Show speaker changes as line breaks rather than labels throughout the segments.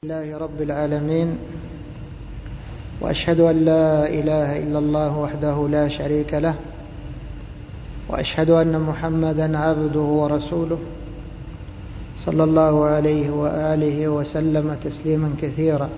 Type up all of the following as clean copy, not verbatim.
لله رب العالمين، وأشهد أن لا إله إلا الله وحده لا شريك له، وأشهد أن محمدا عبده ورسوله صلى الله عليه وآله وسلم تسليما كثيرا.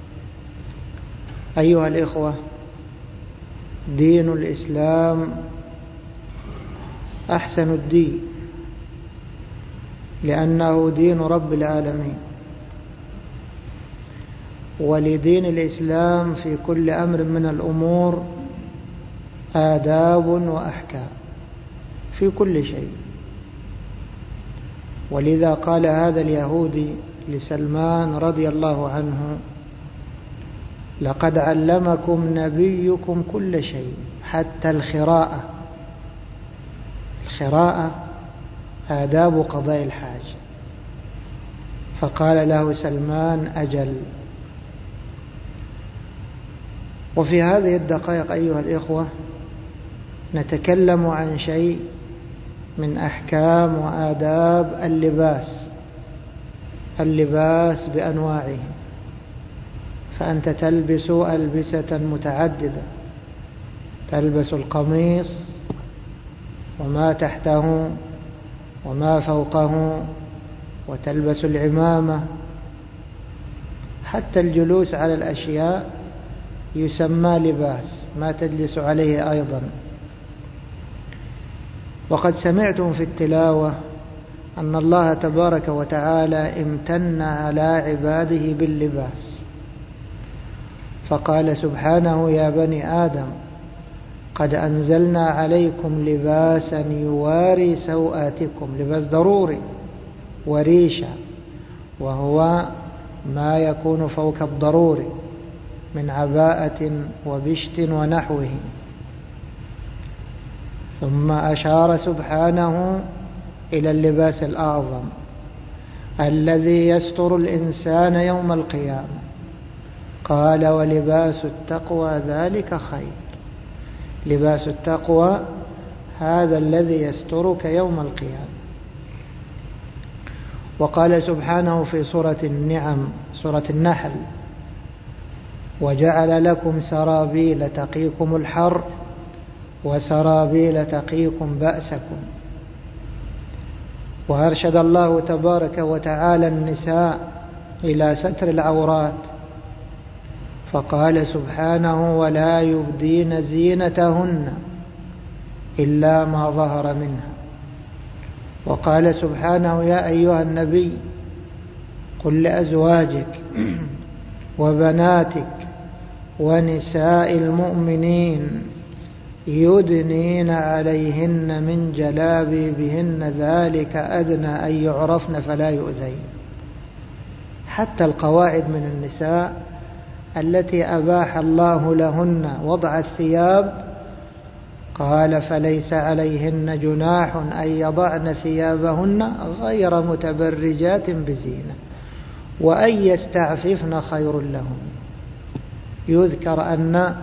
أيها الإخوة، دين الإسلام أحسن الدين، لأنه دين رب العالمين، ولدين الإسلام في كل أمر من الأمور آداب وأحكام في كل شيء. ولذا قال هذا اليهودي لسلمان رضي الله عنه: لقد علمكم نبيكم كل شيء حتى الخراءة. الخراءة آداب قضاء الحاجة. فقال له سلمان: أجل. وفي هذه الدقائق أيها الإخوة نتكلم عن شيء من أحكام وآداب اللباس بأنواعه. فأنت تلبس ألبسة متعددة، تلبس القميص وما تحته وما فوقه، وتلبس العمامة، حتى الجلوس على الأشياء يسمى لباس، ما تجلس عليه أيضا. وقد سمعتم في التلاوة أن الله تبارك وتعالى امتن على عباده باللباس، فقال سبحانه: يا بني آدم قد أنزلنا عليكم لباسا يواري سوآتكم. لباس ضروري وريشة، وهو ما يكون فوق الضروري من عباءة وبشت ونحوه. ثم أشار سبحانه إلى اللباس الأعظم الذي يستر الإنسان يوم القيامة، قال: ولباس التقوى ذلك خير. لباس التقوى هذا الذي يسترك يوم القيامة. وقال سبحانه في سورة النعم، سورة النحل: وجعل لكم سرابيل تقيكم الحر وسرابيل تقيكم بأسكم. وأرشد الله تبارك وتعالى النساء إلى ستر العورات، فقال سبحانه: ولا يبدين زينتهن إلا ما ظهر منها. وقال سبحانه: يا أيها النبي قل لأزواجك وبناتك ونساء المؤمنين يدنين عليهن من جلابيبهن ذلك أدنى أن يعرفن فلا يؤذين. حتى القواعد من النساء التي أباح الله لهن وضع الثياب قال: فليس عليهن جناح أن يضعن ثيابهن غير متبرجات بزينة وأن يستعففن خير لهم. يذكر أن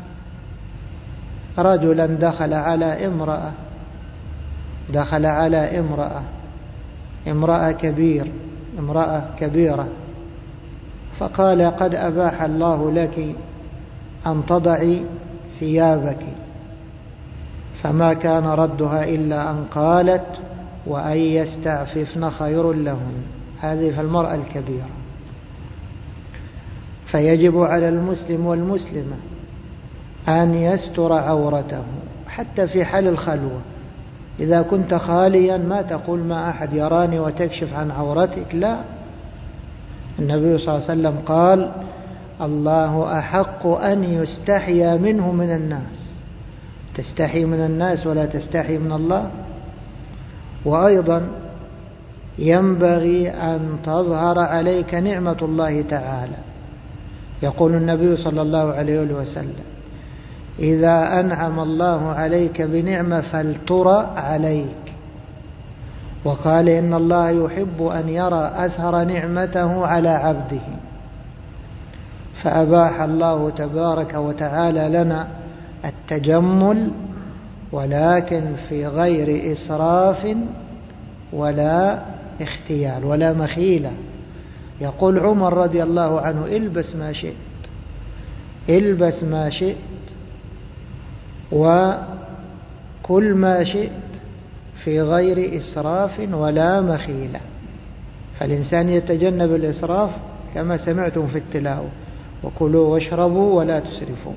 رجلا دخل على امرأة كبيرة، فقال: قد أباح الله لك أن تضعي ثيابك. فما كان ردها إلا أن قالت: وأن يستعففن خير لهن. هذه فالمرأة الكبيرة. فيجب على المسلم والمسلمة أن يستر عورته حتى في حال الخلوة. إذا كنت خاليا ما تقول ما أحد يراني وتكشف عن عورتك، لا. النبي صلى الله عليه وسلم قال: الله أحق أن يستحيا منه من الناس. تستحي من الناس ولا تستحي من الله. وأيضا ينبغي أن تظهر عليك نعمة الله تعالى. يقول النبي صلى الله عليه وسلم: إذا أنعم الله عليك بنعمة فلترى عليك. وقال: إن الله يحب أن يرى أثر نعمته على عبده. فأباح الله تبارك وتعالى لنا التجمل، ولكن في غير إسراف ولا اختيال ولا مخيلة. يقول عمر رضي الله عنه: البس ما شئت، البس ما شئت وكل ما شئت في غير إسراف ولا مخيلة. فالإنسان يتجنب الإسراف كما سمعتم في التلاوة: وكلوا واشربوا ولا تسرفوا.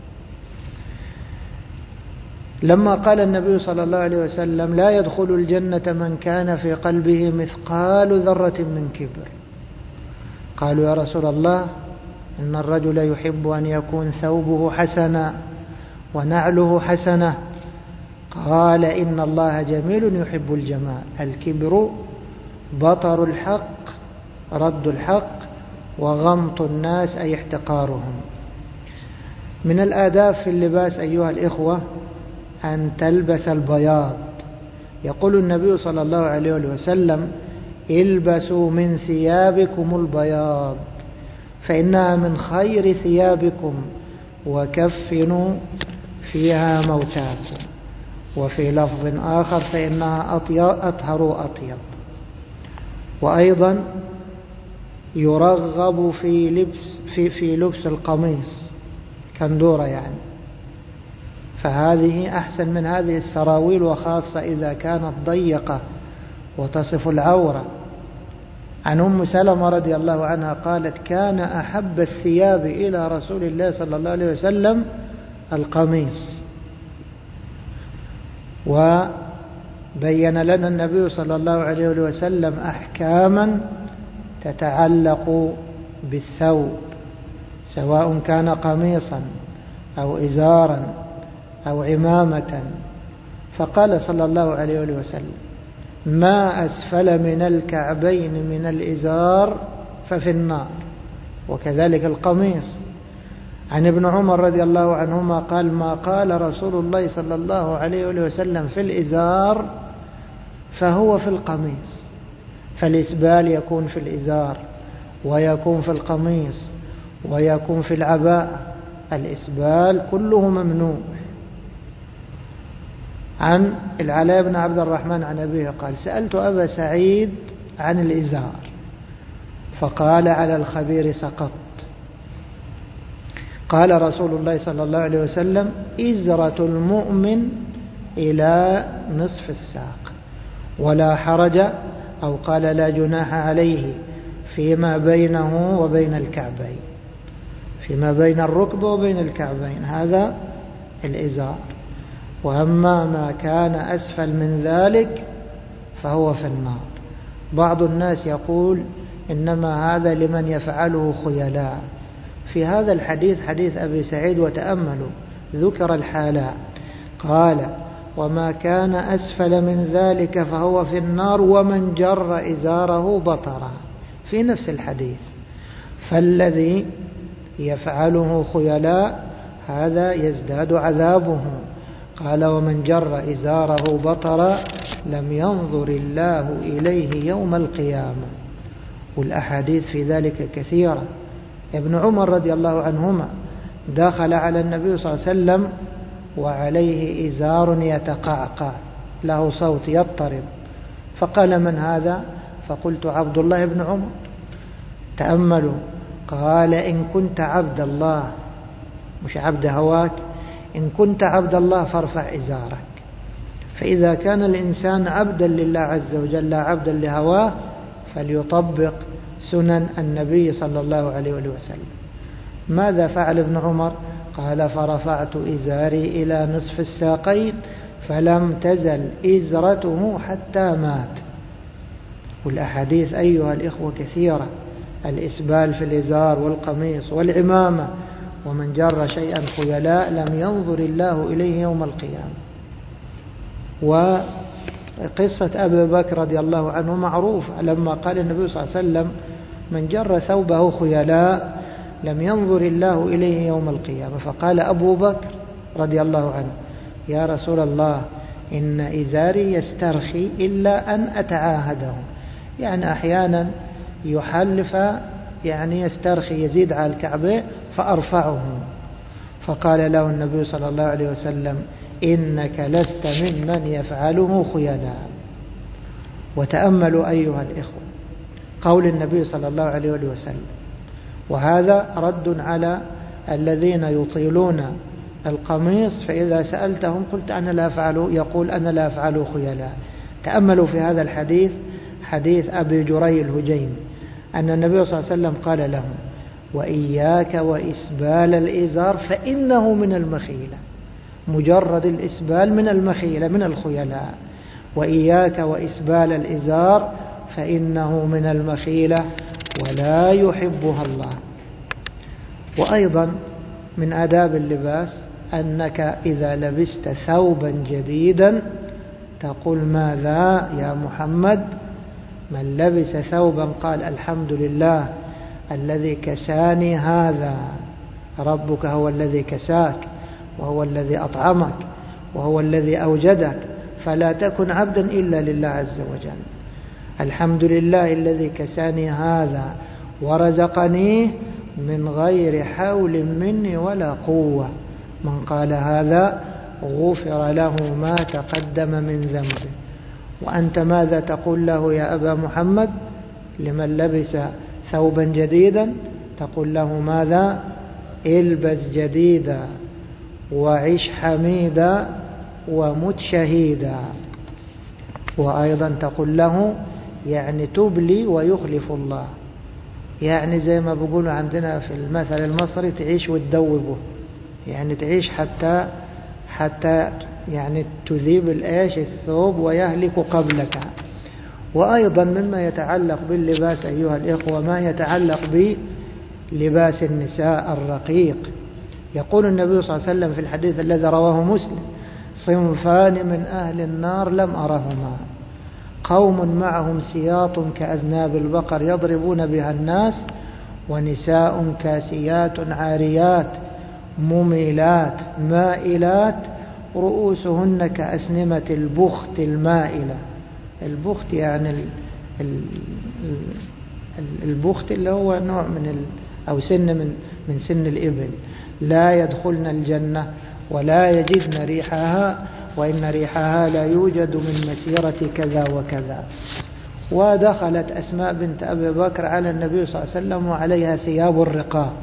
لما قال النبي صلى الله عليه وسلم: لا يدخل الجنة من كان في قلبه مثقال ذرة من كبر، قالوا: يا رسول الله، إن الرجل يحب أن يكون ثوبه حسنا ونعله حسنة. قال: إن الله جميل يحب الجمال. الكبر بطر الحق، رد الحق، وغمط الناس أي احتقارهم. من الآداب في اللباس أيها الإخوة أن تلبس البياض. يقول النبي صلى الله عليه وسلم: البسوا من ثيابكم البياض فإنها من خير ثيابكم وكفنوا فيها موتاكم. وفي لفظ آخر: فإنها أطهر وأطيب. وأيضا يرغب في لبس القميص كندورة يعني، فهذه أحسن من هذه السراويل، وخاصة إذا كانت ضيقة وتصف العورة. عن أم سلمة رضي الله عنها قالت: كان أحب الثياب إلى رسول الله صلى الله عليه وسلم القميص. وبين لنا النبي صلى الله عليه وسلم أحكاما تتعلق بالثوب، سواء كان قميصا أو إزارا أو عمامة. فقال صلى الله عليه وسلم: ما أسفل من الكعبين من الإزار ففي النار، وكذلك القميص. عن ابن عمر رضي الله عنهما قال: ما قال رسول الله صلى الله عليه وسلم في الإزار فهو في القميص. فالإسبال يكون في الإزار، ويكون في القميص، ويكون في العباءة. الإسبال كله ممنوع. عن العلاء بن عبد الرحمن عن أبيه قال: سألت أبا سعيد عن الإزار فقال: على الخبير سقط. قال رسول الله صلى الله عليه وسلم: إزرة المؤمن إلى نصف الساق، ولا حرج، أو قال: لا جناح عليه فيما بينه وبين الكعبين، فيما بين الركبة وبين الكعبين، هذا الإزار. وأما ما كان أسفل من ذلك فهو في النار. بعض الناس يقول: إنما هذا لمن يفعله خيلاء. في هذا الحديث، حديث أبي سعيد، وتأملوا، ذكر الحالات، قال: وما كان أسفل من ذلك فهو في النار، ومن جر إزاره بطرا، في نفس الحديث. فالذي يفعله خيلاء هذا يزداد عذابه. قال: ومن جر إزاره بطرا لم ينظر الله إليه يوم القيامة. والأحاديث في ذلك كثيرة. ابن عمر رضي الله عنهما دخل على النبي صلى الله عليه وسلم وعليه إزار يتقعقع، له صوت يضطرب، فقال: من هذا؟ فقلت: عبد الله بن عمر. تأملوا، قال: إن كنت عبد الله، مش عبد هواك، إن كنت عبد الله فارفع إزارك. فإذا كان الإنسان عبدا لله عز وجل لا عبدا لهواه فليطبق سنن النبي صلى الله عليه وسلم. ماذا فعل ابن عمر؟ قال: فرفعت إزاري إلى نصف الساقين فلم تزل إزرته حتى مات. والأحاديث أيها الإخوة كثيرة: الإسبال في الإزار والقميص والعمامة. ومن جر شيئا خيلاء لم ينظر الله إليه يوم القيامة. وقصة أبي بكر رضي الله عنه معروفة، لما قال النبي صلى الله عليه وسلم: من جر ثوبه خيلاء لم ينظر الله إليه يوم القيامة. فقال أبو بكر رضي الله عنه: يا رسول الله، إن إزاري يسترخي إلا أن أتعاهده. يعني أحيانا يحلف، يعني يسترخي، يزيد على الكعبة، فأرفعه. فقال له النبي صلى الله عليه وسلم: إنك لست ممن يفعله خيلاء. وتأملوا أيها الإخوة، قول النبي صلى الله عليه وسلم. وهذا رد على الذين يطيلون القميص، فإذا سألتهم قلت أنا لا أفعل، يقول أنا لا أفعل خيلاء. تأملوا في هذا الحديث، حديث أبي جري الهجيمي، أن النبي صلى الله عليه وسلم قال لهم: وإياك وإسبال الإزار فإنه من المخيلة. مجرد الإسبال من المخيلة، من الخيلاء. وإياك وإسبال الإزار فإنه من المخيلة ولا يحبها الله. وأيضا من آداب اللباس أنك إذا لبست ثوبا جديدا تقول: ماذا يا محمد؟ من لبس ثوبا قال: الحمد لله الذي كساني هذا. ربك هو الذي كساك، وهو الذي أطعمك، وهو الذي أوجدك، فلا تكن عبدا إلا لله عز وجل. الحمد لله الذي كساني هذا ورزقنيه من غير حول مني ولا قوة. من قال هذا غفر له ما تقدم من ذنبه. وأنت ماذا تقول له يا أبا محمد لمن لبس ثوبا جديدا؟ تقول له ماذا؟ البس جديدا وعش حميدا ومت شهيدا. وأيضا تقول له يعني تبلي ويخلف الله، يعني زي ما بيقولوا عندنا في المثل المصري: تعيش وتدوبه، يعني تعيش حتى يعني تذيب الآش الثوب ويهلك قبلك. وأيضا مما يتعلق باللباس أيها الإخوة ما يتعلق بلباس النساء الرقيق. يقول النبي صلى الله عليه وسلم في الحديث الذي رواه مسلم: صنفان من أهل النار لم أرهما، قوم معهم سياط كأذناب البقر يضربون بها الناس، ونساء كاسيات عاريات مميلات مائلات رؤوسهن كأسنمة البخت المائلة. البخت يعني البخت اللي هو نوع أو سن من سن الإبل. لا يدخلن الجنة ولا يجدن ريحها، وإن ريحها لا يوجد من مسيرة كذا وكذا. ودخلت أسماء بنت أبي بكر على النبي صلى الله عليه وسلم وعليها ثياب الرقاق،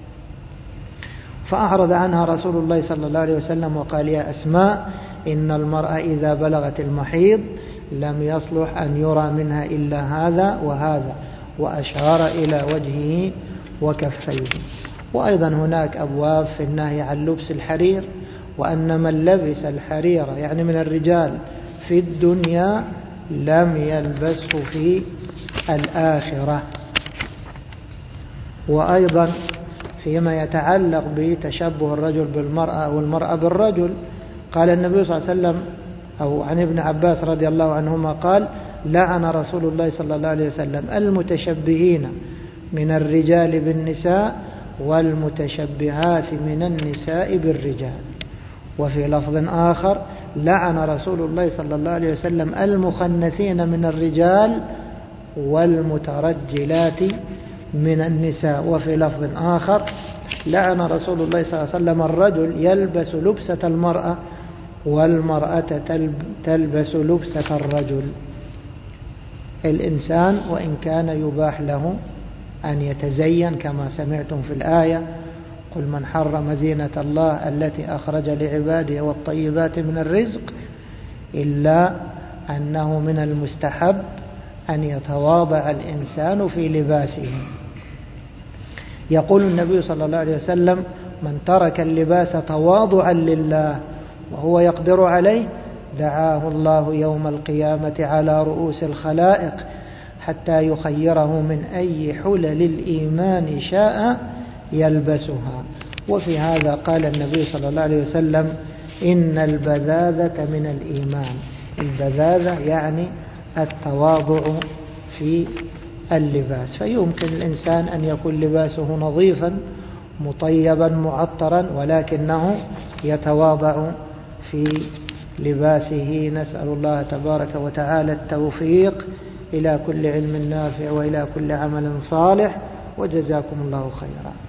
فأعرض عنها رسول الله صلى الله عليه وسلم وقال: يا أسماء، إن المرأة إذا بلغت المحيض لم يصلح أن يرى منها إلا هذا وهذا، وأشار إلى وجهه وكفيه. وأيضا هناك أبواب في النهي عن لبس الحرير، وأن من لبس الحرير يعني من الرجال في الدنيا لم يلبسه في الآخرة. وأيضا فيما يتعلق بتشبه الرجل بالمرأة أو المرأة بالرجل، قال النبي صلى الله عليه وسلم أو عن ابن عباس رضي الله عنهما قال: لعن رسول الله صلى الله عليه وسلم المتشبهين من الرجال بالنساء والمتشبهات من النساء بالرجال. وفي لفظ آخر: لعن رسول الله صلى الله عليه وسلم المخنثين من الرجال والمترجلات من النساء. وفي لفظ آخر: لعن رسول الله صلى الله عليه وسلم الرجل يلبس لبسة المرأة والمرأة تلبس لبسة الرجل. الإنسان وإن كان يباح له أن يتزين كما سمعتم في الآية: قل من حرم زينة الله التي أخرج لعباده والطيبات من الرزق، إلا أنه من المستحب أن يتواضع الإنسان في لباسه. يقول النبي صلى الله عليه وسلم: من ترك اللباس تواضعا لله وهو يقدر عليه دعاه الله يوم القيامة على رؤوس الخلائق حتى يخيره من أي حلل الإيمان شاء يلبسها. وفي هذا قال النبي صلى الله عليه وسلم: إن البذاذة من الإيمان. البذاذة يعني التواضع في اللباس. فيمكن الإنسان أن يكون لباسه نظيفا مطيبا معطرا ولكنه يتواضع في لباسه. نسأل الله تبارك وتعالى التوفيق إلى كل علم نافع وإلى كل عمل صالح، وجزاكم الله خيرا.